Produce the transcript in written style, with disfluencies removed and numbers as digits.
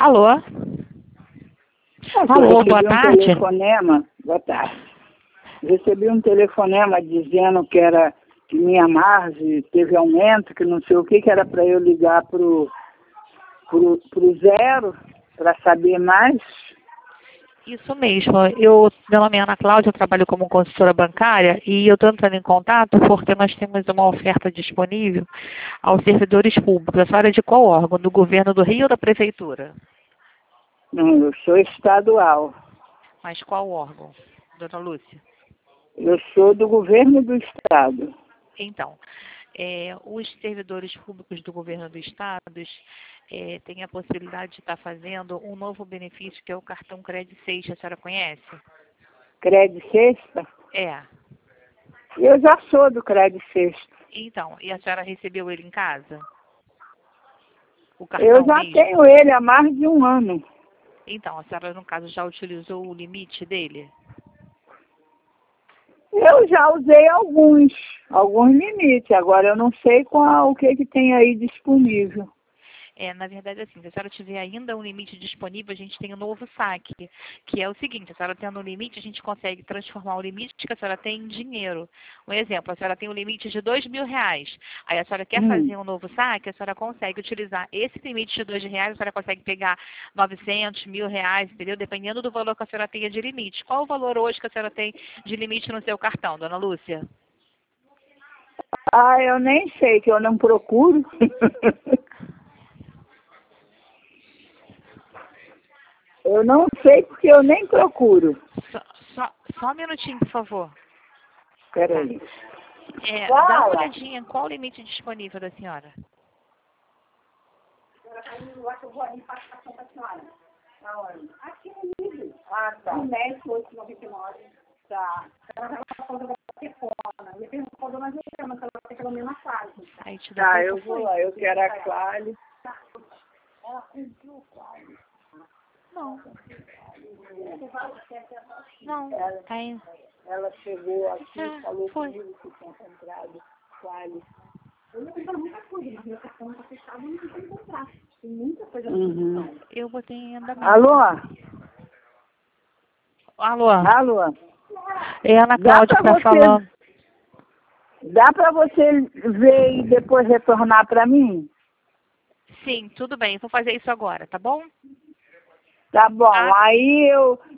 Alô? Alô, boa tarde. Boa tarde. Recebi um telefonema dizendo que minha margem teve aumento, que não sei o que era para eu ligar pro zero para saber mais. Isso mesmo. Meu nome é Ana Cláudia, eu trabalho como consultora bancária e eu estou entrando em contato porque nós temos uma oferta disponível aos servidores públicos. A senhora é de qual órgão? Do governo do Rio ou da prefeitura? Não, eu sou estadual. Mas qual órgão, dona Lúcia? Eu sou do governo do estado. Então, os servidores públicos do governo do estado têm a possibilidade de estar fazendo um novo benefício, que é o cartão Cred Sexta. A senhora conhece? Cred Sexta? É. Eu já sou do Cred Sexta. Então, e a senhora recebeu ele em casa? O cartão Eu já mesmo? tenho ele há mais de um ano. Então, a senhora, no caso, já utilizou o limite dele? Eu já usei alguns limites. Agora eu não sei o que tem aí disponível. Na verdade, assim, se a senhora tiver ainda um limite disponível, a gente tem um novo saque, que é o seguinte: a senhora tendo um limite, a gente consegue transformar o limite que a senhora tem em dinheiro. Um exemplo, a senhora tem um limite de R$2.000. Aí a senhora quer fazer um novo saque, a senhora consegue utilizar esse limite de R$2.000, a senhora consegue pegar 900, R$1.000, entendeu? Dependendo do valor que a senhora tenha de limite. Qual o valor hoje que a senhora tem de limite no seu cartão, dona Lúcia? Ah, eu nem sei, que eu não procuro. Eu não sei porque eu nem procuro. Só um minutinho, por favor. Espera aí. Dá uma olhadinha, qual o limite disponível da senhora? Aqui no livro. Ah, tá. 10,899. Tá. Ela vai falar da telefone. Me perguntou da Dona Juliana, que ela tem pelo menos a Quali. Tá, eu vou lá. Eu quero a Quali. Ela pediu o Quali. Não. Não, tá aí. Ela chegou aqui e falou foi. comigo que tinha comprado Quali. Eu ia comprar muita coisa, mas meu cartão está fechado e não tem como comprar. Tem muita coisa na produção. Eu botei em andamento. Alô? Alô? Alô? É a Ana Cláudia que está falando. Dá para você ver e depois retornar para mim? Sim, tudo bem. Vou fazer isso agora, tá bom? Tá bom. Aí eu